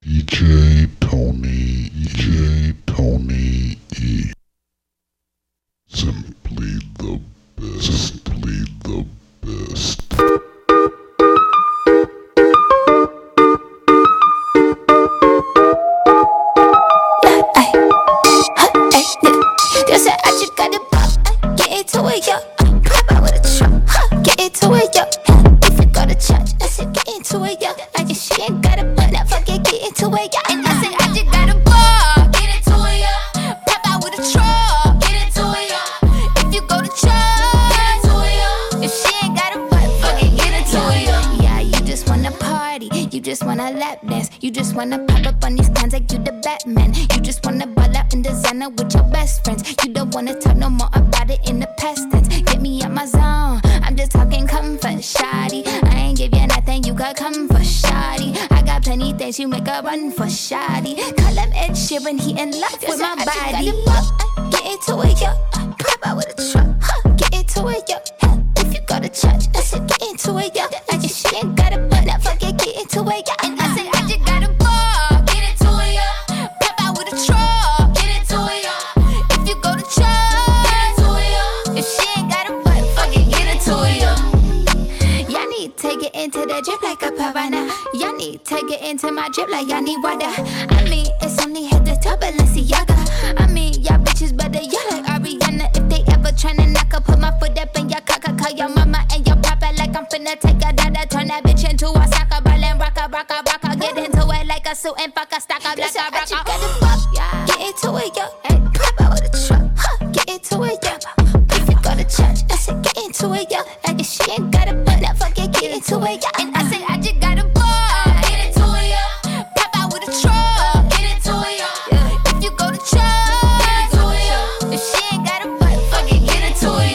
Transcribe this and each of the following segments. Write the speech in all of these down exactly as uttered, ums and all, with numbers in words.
E J Tony, E J Tony E. Simply the best, simply the best. They say I just got the pop, get into it, yo. Pop out with a truck, huh, get into it, yo. If you go to church, I said get into it, yo. I just she ain't got a butt, now fuck it, get into it, yo. And I said I just got a ball, get into it, yo. Pop out with a truck, get into it, yo. If you go to church, get into it, yo. If she ain't got a butt, fuck it, get into it, yo. Yeah, you just wanna party, you just wanna lap dance, you just wanna pop up on these cans like you the Batman. You just wanna ball out in designer with your best friends. You don't wanna talk no more about it in the past tense. Get me out my zone, I'm just talking comfort, shoddy. I ain't give you nothing, you got comfort, shoddy. I got plenty things, you make a run for shoddy. Call him Ed Sheeran, he in love with my body. Get into it, yo. Pop out with a truck, huh? Get into it, yo. If you go to church, I said get into it, yo. I just she ain't got a butt, now fuck it, get into it, yo. And I said I just got a ball, get into it, yo. Pop out with a truck, get into it, yo. If you go to church, get into it, yo. If she ain't got a butt, fuck it, get into it, yo. Y'all need to get into the drip like a piranha. Y'all need to get into my drip like y'all need water. I mean, it's only hit the top of Balenciaga. I mean, y'all bitches better, y'all like Ariana. If they ever tryna knock up, put my foot up in your cock. Call your mama and your papa like I'm finna take a dada. Turn that bitch into a soccer ball and rock a, rock a, rock a. Get into it like a suit and fuck a stock up like a rock a. Get into it, yo. Hey, pop out with a truck, huh? Get into it, yo. If you go to church, I said get into it, yo. I guess she ain't got a butt, now fuck it, get into it, yo. And I said I just got a ball, get into it, yo. Pop out with a truck, get into it, yo. If you go to church, get into it, yo. If she ain't got a butt, fuck it, get into it,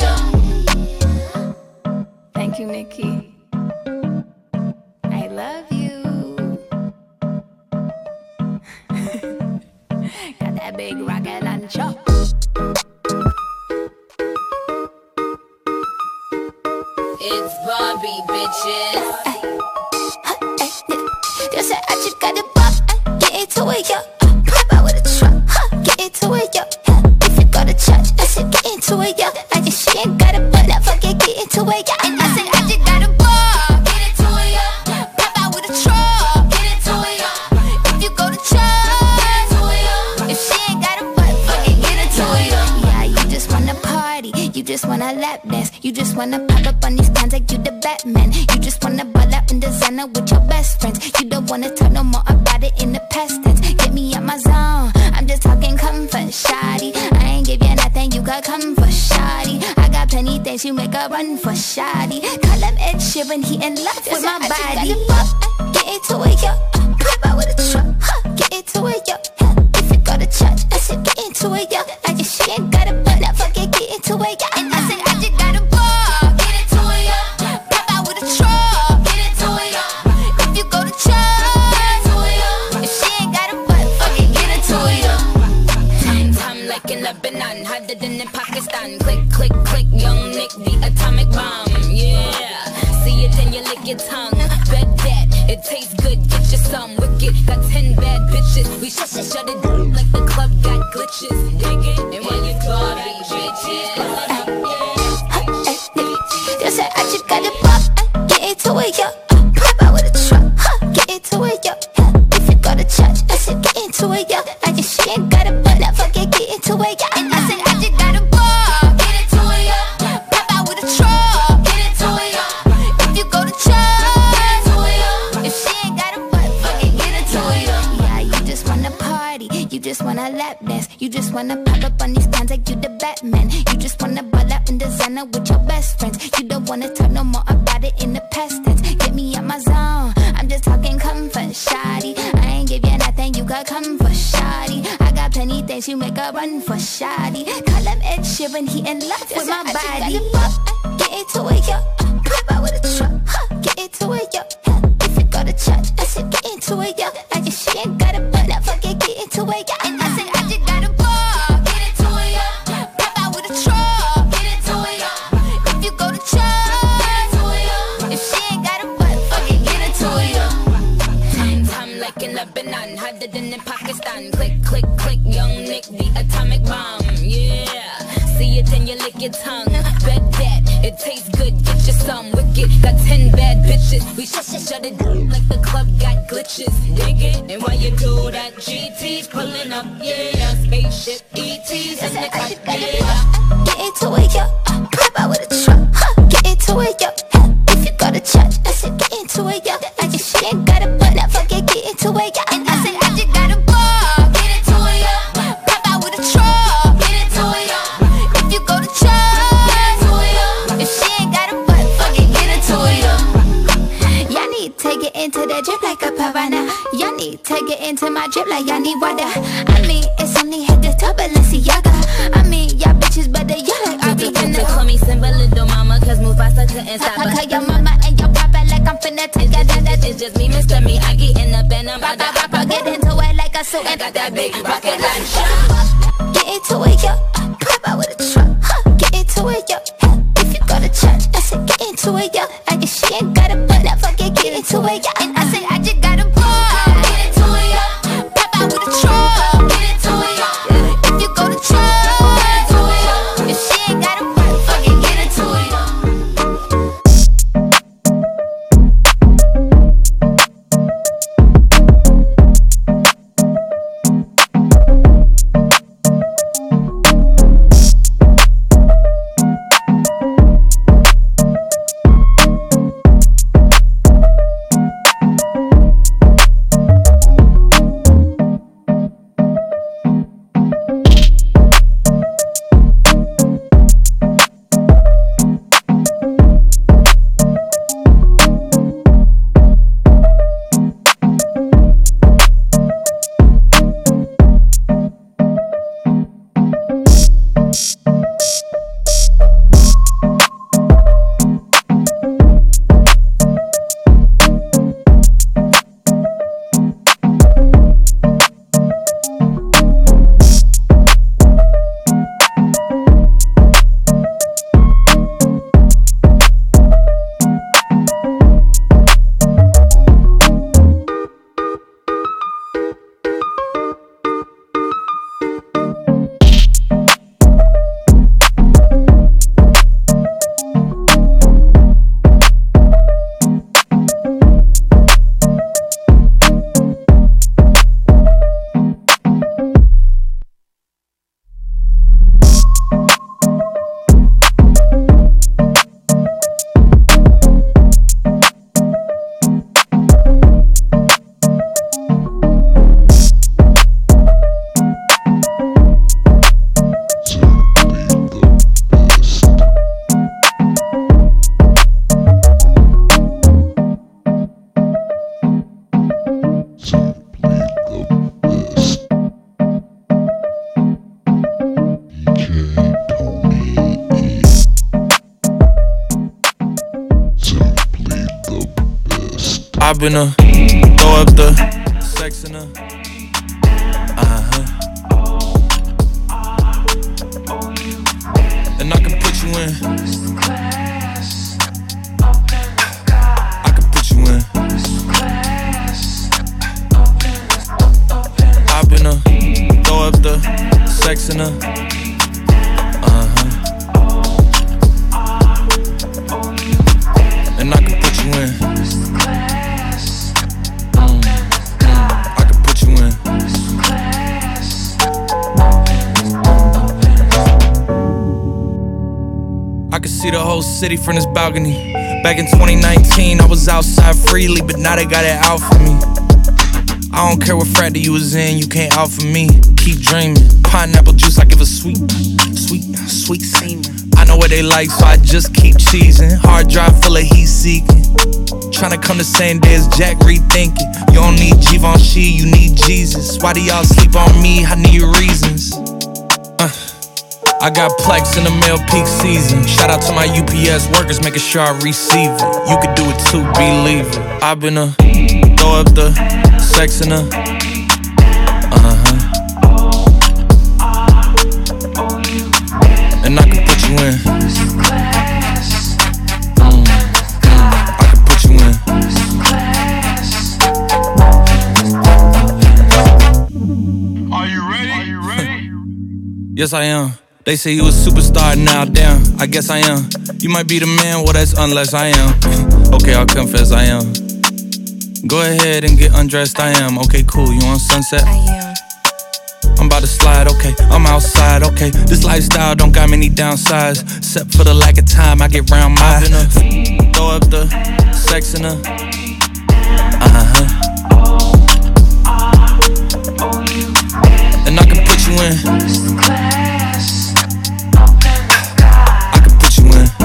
yo. Thank you, Nikki. I love you. Got that big rocket launcher. It's Barbie, bitches. They say I just got a pop, get into it, yo. Pop out with a truck, huh? Get into it, yo. If you go to church, I said get into it, yo. I just she ain't got a butt, now fuck it, get into it, yo. And I said I just got a ball, get into it, yo. Pop out with a truck, get into it, yo. If you go to church, get into it, yo. If she ain't got a butt, fuck it, get into it, yo. Yeah, you just wanna party, you just wanna lap dance, you just wanna pop up on these cans like you the Batman. You just wanna ball out in designer with your best friends. You don't wanna talk no more about it in the past tense. Get me out my zone, I'm just talking comfort, shoddy. I ain't give you nothing, you got comfort, shoddy. I got plenty things, you make a run for shoddy. Call him Ed Sheeran, he in love with my body. Get into it, yo. Pop out with a truck, huh? Get into it, yo. If you go to church, I said get into it, yo. I guess she ain't got a butt, now fuck it, get into it, yo. And I said I just got a ball, get into it, yo. Pop out with a truck, get into it, yo. If you go to church, get into it, yo. If she ain't got a butt, fuck it, get into it, yo. Time, time like in Lebanon, hotter than in Pakistan. Click, click, click, young Nick, the atomic bomb. Yeah, see it and you lick your tongue. Bet that it tastes good, get you some wicked. Got ten bad bitches, we shut it, shut it down like the club got glitches. Dig it, and when you Barbie, bitches. They say I just got a pop, get into it, yo. Pop out with a truck, huh? Get into it, yo. If you go to church, I said get into it, yo. I just she ain't got a butt, now fuck it, get into it, yo. And I said I just got a ball, get into it, yo. Pop out with a truck, get into it, yo. If you go to church, get into it, yo. If she ain't got a butt, fuck it, get into it, yo. Yeah, you just wanna party, you just wanna lap dance, you just wanna pop up on these cans like you the Batman. You just wanna ball out in designer with your best friends. You don't wanna talk no more about it in the past tense. Get me out my zone, I'm just talking comfort, shoddy. I ain't give you nothing, you got comfort, shoddy. I got plenty things, you make a run for shoddy. Call him Ed Sheeran, he in love with my body. Get into it, yo. Pop out with a truck, huh? Get into it, yo. If you go to church, I said get into it, yo. I guess she ain't got a butt, now fuck it, get into it, yo. And I said I just got a ball, get into it, yo. Pop out with a truck, get into it, yo. If you go to church, get into it, yo. If she ain't got a butt, fuck it, get into it, yo. Time, time like in Lebanon, hotter than in Pakistan. Click, click, click, young Nick, the atomic bomb. Yeah, see it and you lick your tongue. Bet that it tastes good, get you some wicked. Got ten bad bitches, we shut shut shut it down like the club got glitches. Dig it, and while you do that, G T's pulling up, yeah. Spaceship E T's in the cut, yeah. Get into it, yo. Pop out with a truck, huh? Get into it, yo. If you go to church, I said get into it, yo. I just she ain't got a butt, now forget get into it, yo. And I said I just got a ball, get into it, yo. Pop out with a truck, get into it, yo. If you go to church, get into it, yo. If she ain't got a butt, forget get into it, yo. Y'all need to get into that drip like a piranha. Y'all need to get into my drip like y'all need water. I mean, it's only hit the top of Balenciaga. I mean, y'all bitches better yell like I be in the. Call me Simba, little mama, cause Mufasa couldn't stop I us. call your mama and your papa like I'm finna take that. It's just me, Mister Me, I get in the band, I'm about to hop out. Get into it like a suit and Got that big rocket launcher. get into it, yo. Pop out with a truck, huh? Get into it, yo. If you go to church, I said get into it, yo. I guess she ain't got a butt, now forget get into it, yo. And I said I just got a ball, get into it, yo. Pop out with a truck, get into it, yo. If you go to church, get into it, yo. If she ain't got a butt, forget get into it, yo. I've been a throw up the sex in a uh-huh. And I can put you in. I can put you in. I've been a throw up the sex in a uh-huh. And I can put you in. I can see the whole city from this balcony. Back in twenty nineteen, I was outside freely, but now they got it out for me. I don't care what frat that you was in, you can't out for me. Keep dreaming, pineapple juice, I give a sweet, sweet, sweet semen. I know what they like, so I just keep cheesing. Hard drive full of heat seeking. Tryna come the same day as Jack, rethinking. You don't need Givenchy, you need Jesus. Why do y'all sleep on me? I need reasons. Uh. I got Plex in the mail peak season. Shout out to my U P S workers, making sure I receive it. You could do it too, believe it. I've been a throw up the sex in a uh-huh. And I can put you in. Mm, mm, I can put you in. Yes, I am. They say you a superstar now, damn, I guess I am. You might be the man, well that's unless I am. Okay, I'll confess I am. Go ahead and get undressed, I am. Okay, cool, you on Sunset? I am. I'm about to slide, okay, I'm outside, okay. This lifestyle don't got many downsides, except for the lack of time I get round my throw up the sex in her. Uh-huh. And I can put you in. I can put you in.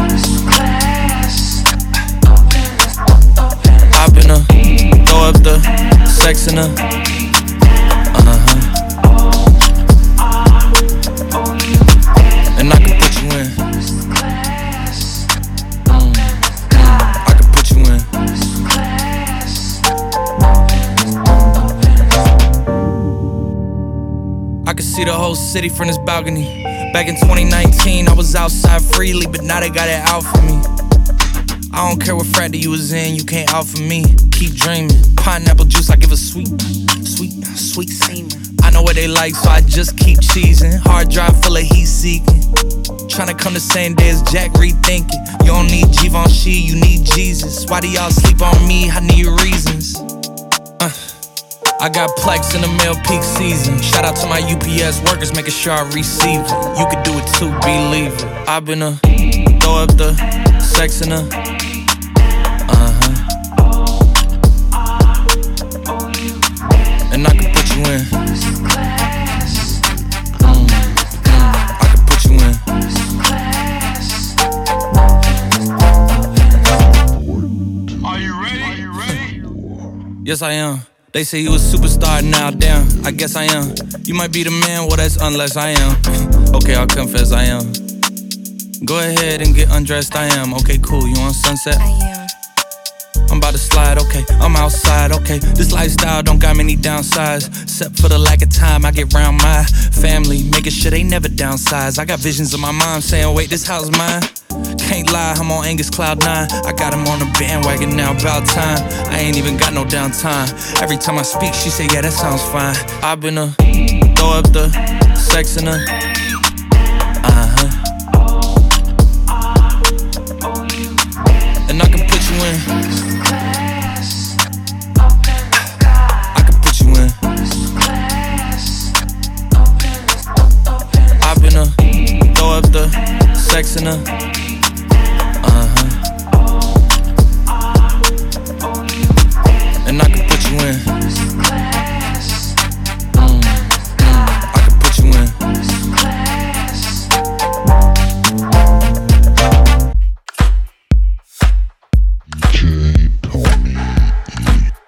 Hop in her, throw up the sex in her. Uh-huh. And I can put you in. Mm. I can put you in. I can see the whole city from this balcony. Back in twenty nineteen, I was outside freely, but now they got it out for me. I don't care what frat that you was in, you can't out for me. Keep dreaming. Pineapple juice, I give a sweet, sweet, sweet semen. I know what they like, so I just keep cheesing. Hard drive full of heat seeking. Tryna come the same day as Jack, rethinking. You don't need Givenchy, you need Jesus. Why do y'all sleep on me? I need reasons. Uh, I got plex in the mail peak season. Shout out to my U P S workers, making sure I receive it. You could do it too, believe it. I've been a throw up the sex in her. Uh-huh. And I can put you in. Mm, mm, I can put you in. Are you ready? Are you ready? Yes, I am. They say you a superstar now, damn, I guess I am. You might be the man, well that's unless I am. Okay, I'll confess I am. Go ahead and get undressed, I am. Okay, cool, you on Sunset? I am. I'm about to slide, okay, I'm outside, okay. This lifestyle don't got many downsides, except for the lack of time I get round my family, making sure they never downsize. I got visions of my mom saying, wait, this house mine? Can't lie, I'm on Angus Cloud nine. I got him on the bandwagon now, about time. I ain't even got no downtime. Every time I speak, she say, yeah, that sounds fine. I've been a throw up the sex in her. Uh-huh. And I can put you in. I can put you in. I've been a throw up the sex in her. Uh-huh. And I can put you in. Mm, mm, I can put you in. D J Tony E.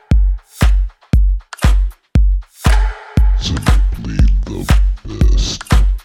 Simply the best.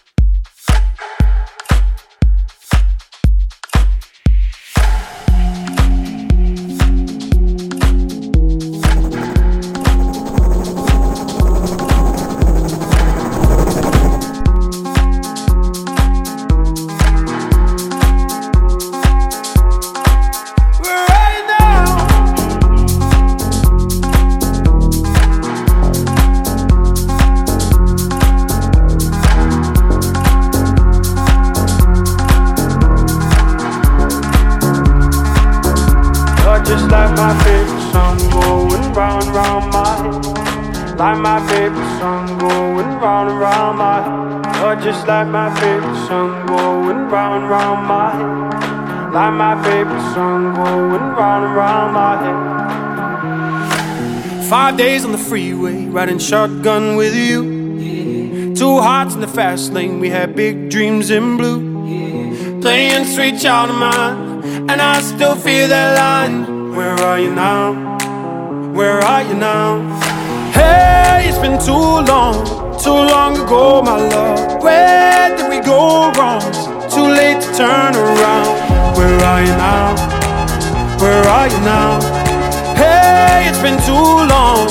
Just like my favorite song going round and round my head. Like my favorite song going round and round my head. You're just like my favorite song going round and round my head. Like my favorite song going round and round my head. Five days on the freeway, riding shotgun with you. Yeah. Two hearts in the fast lane, we had big dreams in blue. Yeah. Playing sweet child of mine, and I still feel that line. Where are you now? Where are you now? Hey, it's been too long, too long ago, my love. Where did we go wrong? Too late to turn around. Where are you now? Where are you now? Hey, it's been too long.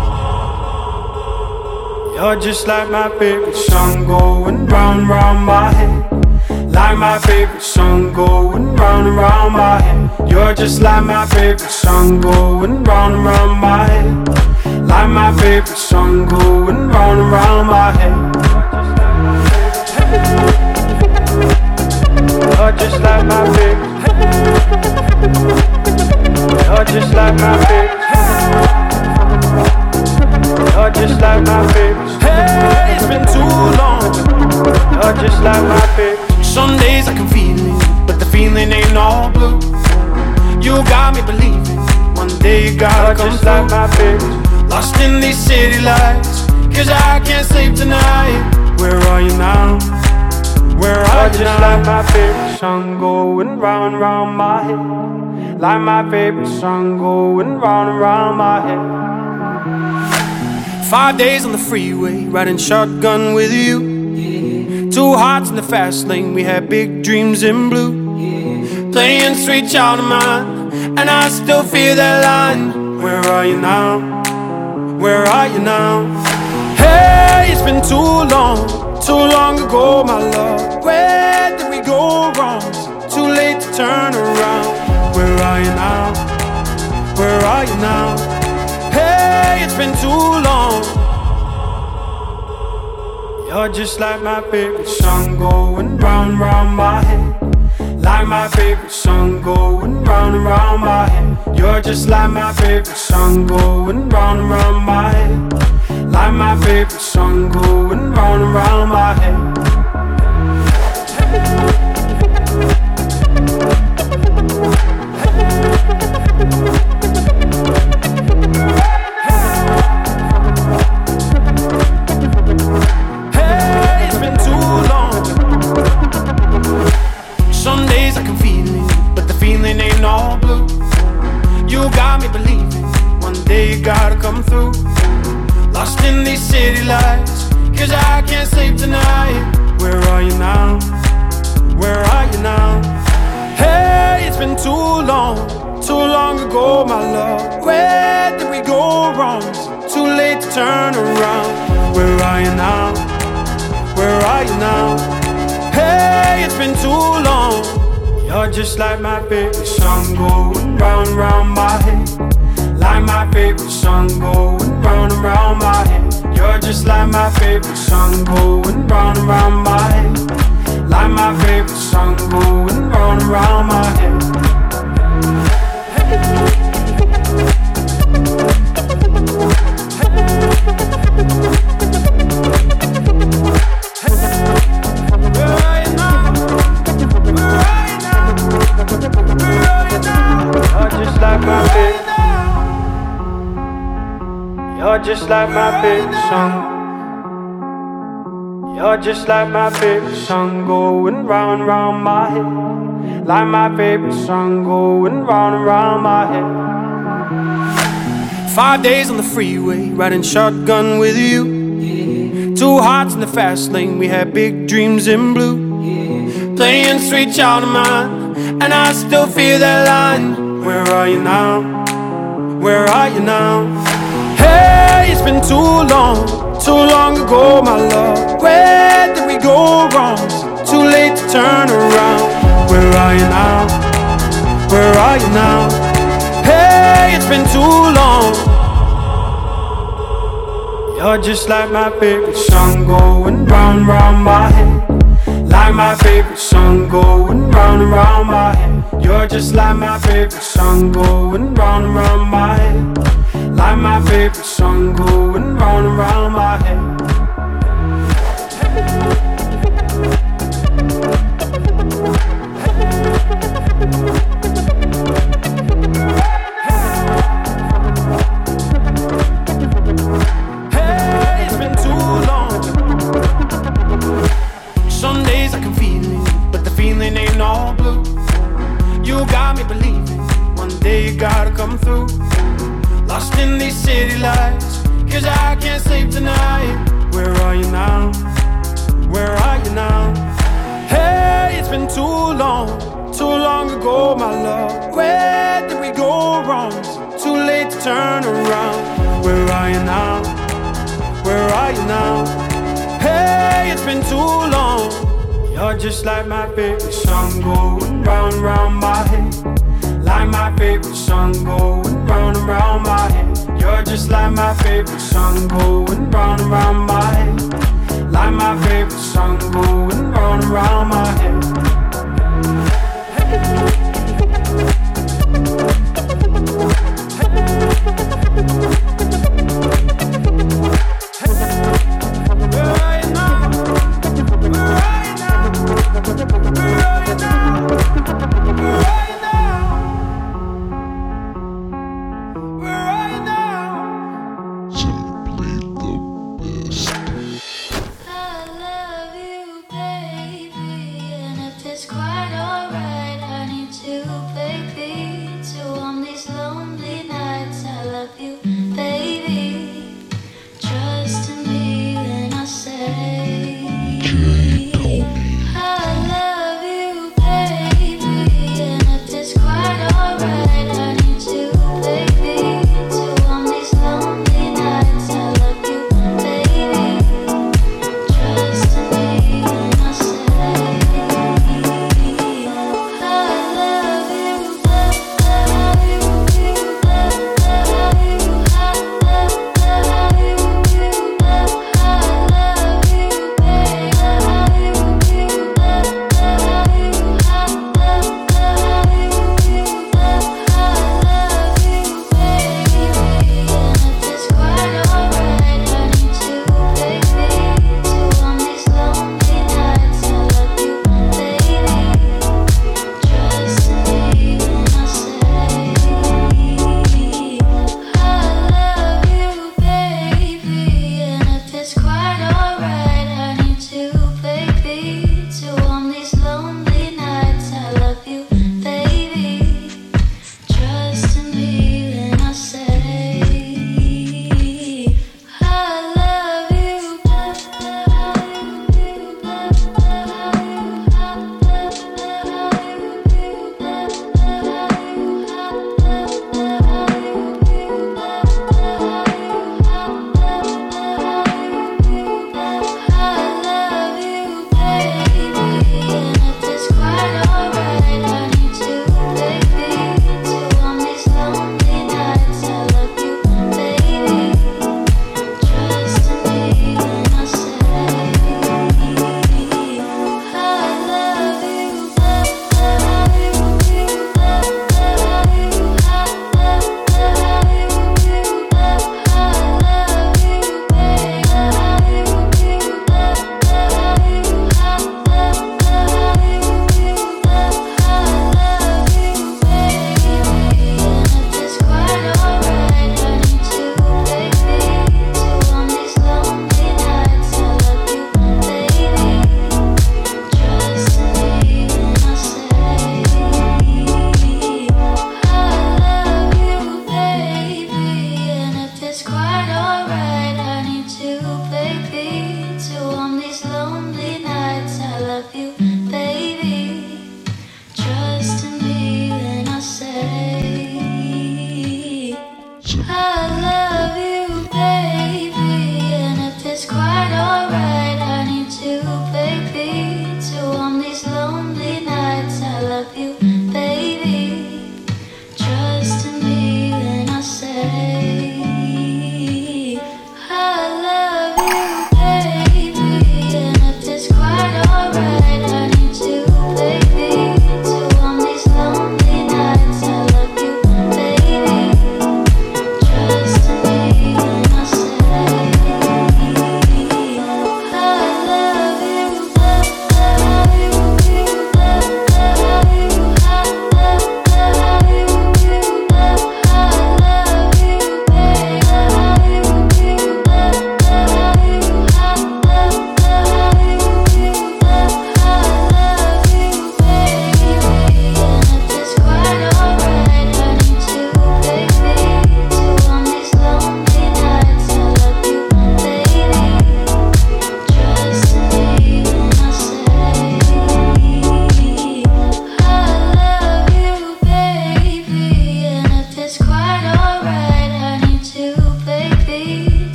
You're just like my favorite song going round, round my head. Like my favorite song going round and round my head. You're just like my favorite song going round and round my head. Like my favorite song going round and round my head. You're just like my baby. You're just like my baby. You're just like my baby. Hey, it's been too long. You're just like my baby. Some days I can feel it, but the feeling ain't all blue. You got me believing one day you gotta come just like my baby. Lost in these city lights, cause I can't sleep tonight. Where are you now? Where are you just now? Like my favorite song going round, round my head. Like my favorite song going round, round my head. Five days on the freeway, riding shotgun with you. Yeah. Two hearts in the fast lane, we had big dreams in blue. Yeah. Playing sweet child of mine, and I still feel that line. Where are you now? Where are you now? Hey, it's been too long, too long ago, my love. Where did we go wrong? Too late to turn around. Where are you now? Where are you now? Hey, it's been too long. You're just like my favorite song going round, round my head. Like my favorite song going round and round my head. You're just like my favorite song going round and round my head. Like my favorite song going round and round my head. Hey, it's been too long. Some days I can feel it, but the feeling ain't all blue. You got me believing one day you gotta come through. Lost in these city lights, cause I can't sleep tonight. Where are you now? Where are you now? Hey, it's been too long, too long ago, my love. Where did we go wrong? Too late to turn around. Where are you now? Where are you now? Hey, it's been too long. You're just like my favorite song going round, round my head. Like my favorite song going round and round my head. You're just like my favorite song going round and round my head. Like my favorite song going round and round my head. Where are you now? Where are you now? Where are you now? You're just like my favorite. You're just like my favorite song. You're just like my favorite song going round, round my head. Like my favorite song going round and round my head. Five days on the freeway, riding shotgun with you. Yeah. Two hearts in the fast lane, we had big dreams in blue. Yeah. Playing sweet child of mine, and I still feel that line. Where are you now? Where are you now? Hey, it's been too long, too long ago, my love. Where did we go wrong? Too late to turn around. Where are you now? Where are you now? Hey, it's been too long. You're just like my favorite song going round, round my head. Like my favorite song going round and round my head. You're just like my favorite song going round and round my head. Like my favorite song going round and round my head. Hey, it's been too long. Some days I can feel it, but the feeling ain't all blue. You got me believing one day you gotta come through. Lost in these city lights, cause I can't sleep tonight. Where are you now? Where are you now? Hey, it's been too long, too long ago, my love. Where did we go wrong? Too late to turn around. Where are you now? Where are you now? Hey, it's been too long. You're just like my favorite song going round, round my head. Like my favorite song going round and round my head. You're just like my favorite song going round and round my head. Like my favorite song going round and round my head.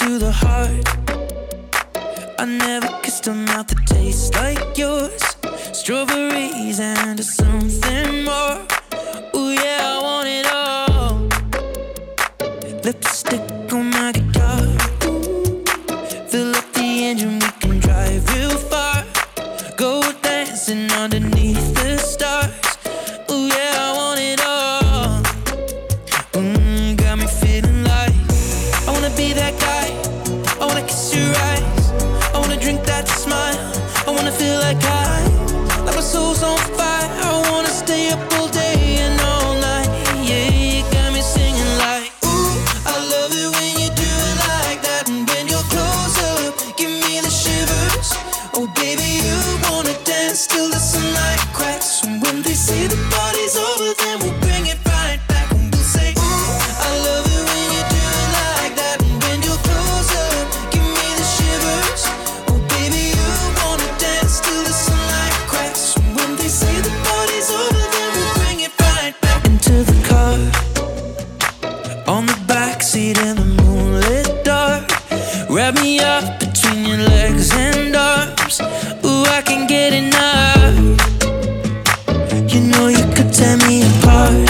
to the heart. I never kissed a mouth that tastes like yours. Strawberries and something more. Ooh yeah, I want it all. Lipstick on my guitar. Fill up the engine, we can drive real far. Go dancing underneath the stars. Ooh yeah, I want it all. Mm, got me feeling like I wanna be that guy. I wanna kiss your eyes. I wanna drink that smile. I wanna feel like I, like my soul's on fire. I wanna stay up all day and all night. Yeah, you got me singing like, ooh, I love it when you do it like that. And when you're close up, give me the shivers. Oh baby, you wanna dance till the sunlight cracks. And when they say the party's over, then we'll bring it right back. And we'll say, ooh, I love it when you do it like that. And when you're close up, give me the shivers. Oh baby, you wanna dance till the sunlight cracks. And when they say the party's over, then we'll bring it right back. Into the car, on the backseat in the moonlit dark. Wrap me up between your legs and arms. Ooh, I can get enough. You know you could tear me apart.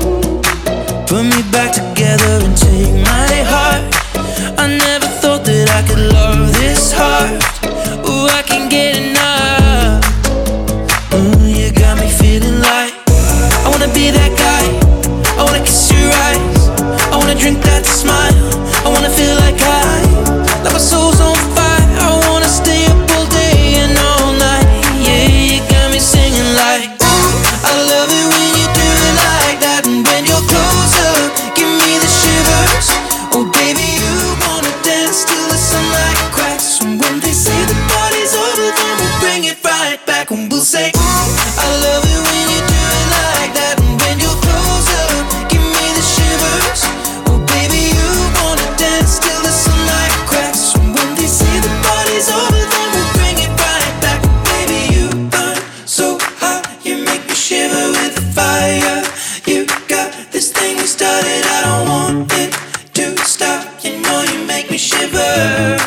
Put me back together and take my heart. I never thought that I could love this hard. Ooh, I can get enough. Ooh, you got me feeling like I wanna be that guy. I wanna kiss your eyes. I wanna drink that smile. I wanna feel like I, like my soul's on fire. I wanna stay up all day and all night. Yeah, you got me singing like, ooh, I love it when you do it like that. And when you're close up, give me the shivers. Oh baby, you wanna dance till the sunlight cracks. And when they say the party's over, then we'll bring it right back. And we'll say, ooh, I love it when you do it like that. And when you're close up, give me the shivers. Oh baby, you wanna dance till the sunlight cracks. And when they say the party's over, then we'll bring it right back. Baby, you burn so hot, you make me shiver with the fire. You got this thing we started, I don't want it to stop. You know you make me shiver.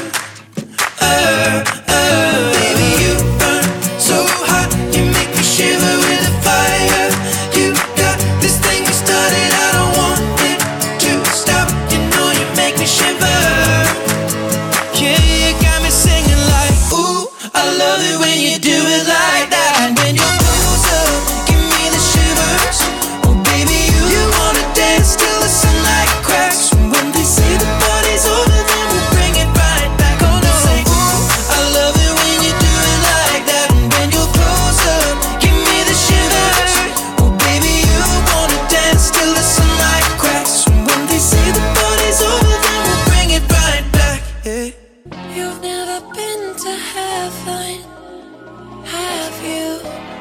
Uh, uh, baby, you burn so hot, you make me shiver with the fire. You got this thing we started, I don't want it to stop. You know you make me shiver. Yeah, you got me singing like, ooh, I love it when you do it like that. And when you're close up, give me the shivers. Oh baby, you, you wanna dance till the sunlight cracks. And when they say the party's over, then we'll bring it right back. Oh no, say, ooh, I love it when you do it like that. And when you're close up, give me the shivers. Oh baby, you wanna dance till the sunlight cracks. And when they say the party's over, then we'll bring it right back. Yeah. You've never been to heaven, have you?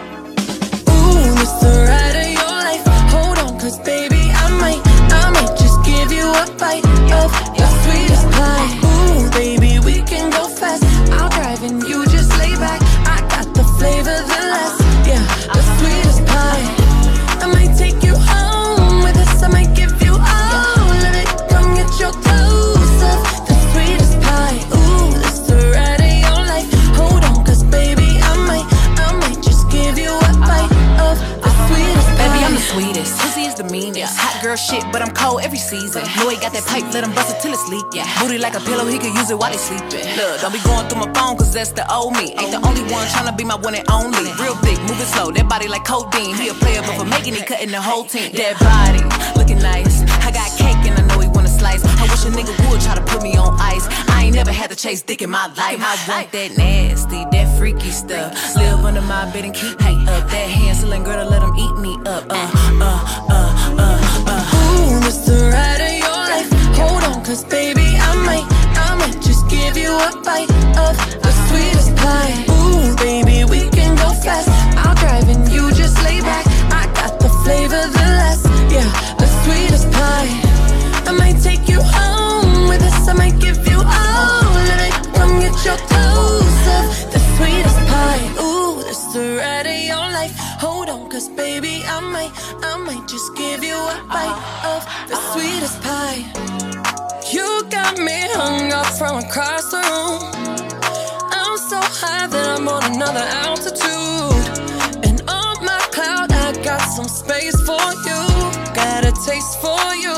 Ooh, it's the ride of your life. Hold on, cause baby, I might, I might just give you a bite of your sweetest pie. Ooh, baby, we can go fast. I'll drive and you just lay back. I got the flavor, the last, yeah, the sweetest pie. I might take you home with us. I might give you all of it. Come get your dose of the sweetest pie. Ooh, this the ride of your life. Hold on, cause baby, I might, I might just give you a bite of the sweetest pie. Baby, I'm the sweetest. Pussy is the meanest. Hot girl shit, but I'm cold every season. Know he got that pipe, let him bust it till it's leak. Yeah. Booty like a pillow, he could use it while he sleeping. Look, don't be going through my phone, cause that's the old me. Ain't the only one tryna be my one and only. Real thick, moving slow, that body like codeine. He a player, but for making it, cutting the whole team. That body, looking nice. I got cake and I know he wanna slice. I wish a nigga would try to put me on ice. I ain't never had to chase dick in my life. I want that nasty, that freaky stuff. Live under my bed and keep me up. That Hansel and Gretel, let him eat me up. Uh, uh, uh, uh, uh. Ooh, it's the ride of your life. Hold on, cause baby, I might, I might just give you a bite of the sweetest pie. Ooh, baby, we can go fast. I'll drive and you just lay back. I got the flavor, the last, yeah, the sweetest pie. I might take you home with us. I might give you all of it. Come get your dose of the sweetest pie. Ooh, this the ride of your life. Hold on, cause baby, I might, I might just give you a bite of the sweetest pie. You got me hung up from across the room. I'm so high that I'm on another altitude. And on my cloud, I got some space for you. Got a taste for you.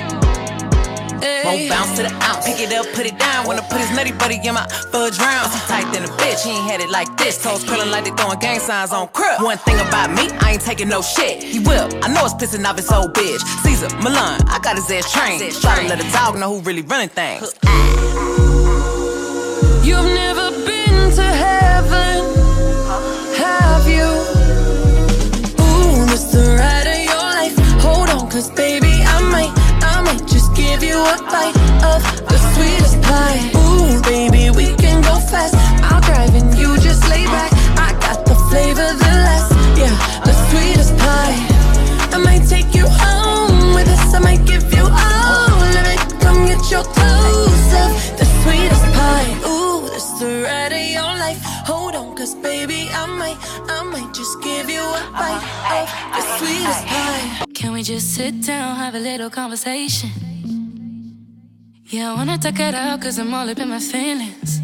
Won't bounce to the ounce, pick it up, put it down. Wanna put his nutty buddy in my fudge round. He tight than a bitch, he ain't had it like this. Toes curling like they throwing gang signs on crib. One thing about me, I ain't taking no shit. He will, I know it's pissing off his old bitch. Caesar, Milan, I got his ass trained. Try to let a dog know who really running things. You've never been to heaven, have you? Ooh, this the ride of your life. Hold on, cause baby, I might, I might just give you a bite of the sweetest pie. Ooh, baby, we can go fast. I'll drive and you just lay back. I got the flavor, the last, yeah, the sweetest pie. I might take you home with us. I might give you all of it. Come get your clothes up, the sweetest pie. Ooh, this the ride of your life. Hold on, cause baby, I might, I might just give you a bite of the sweetest pie. Can we just sit down, have a little conversation? Yeah, I wanna talk it out cause I'm all up in my feelings.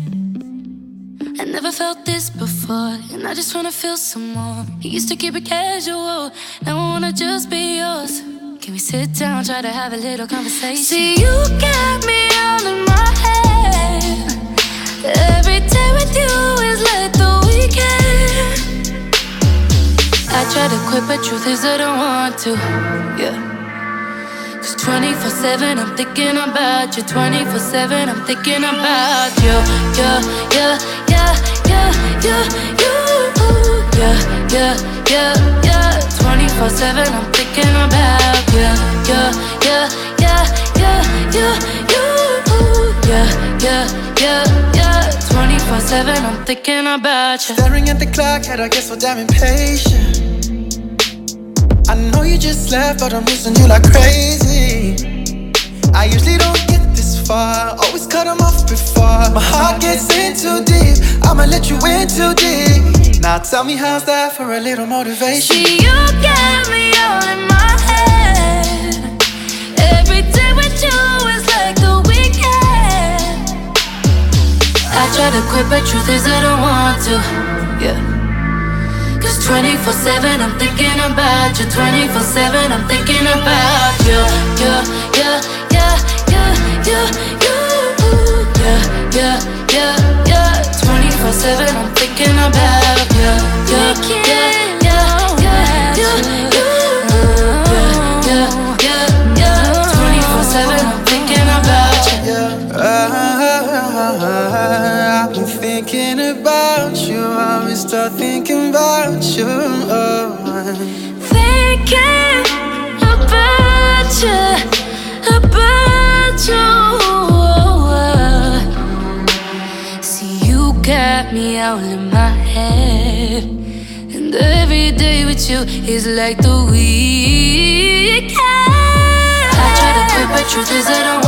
I never felt this before, and I just wanna feel some more. You used to keep it casual, now I wanna just be yours. Can we sit down, try to have a little conversation? See, you got me all in my head. Every day with you is like the weekend. I try to quit, but truth is I don't want to, yeah. Cause twenty-four seven I'm thinking about you. twenty-four seven I'm thinking about you. Yeah, yeah, yeah, yeah, yeah, you. Yeah, yeah, yeah, yeah. twenty-four seven I'm thinking about you. Yeah, yeah, yeah, yeah, yeah, you. Yeah, yeah, yeah, yeah. twenty-four seven I'm thinking about you. Staring at the clock, and I get so damn impatient. I know you just left, but I'm missing you like crazy. I usually don't get this far, always cut them off before. My heart gets in too deep, I'ma let you in too deep. Now tell me how's that for a little motivation? See, you got me all in my head. Every day with you is like the weekend. I try to quit, but truth is I don't want to, yeah. Cause twenty-four seven I'm thinking about you. twenty-four seven I'm thinking about you. Yeah, yeah, yeah, yeah, yeah, you. Yeah, yeah, yeah, yeah. twenty-four seven I'm thinking about you. Yeah, yeah, yeah, yeah, yeah, you. Yeah, yeah, yeah, yeah. twenty-four seven I'm thinking about you. I've been thinking about you. I will start thinking about you. Thinking about you, about you. See, you got me all in my head, and every day with you is like the weekend. I try to quit, but truth is I don't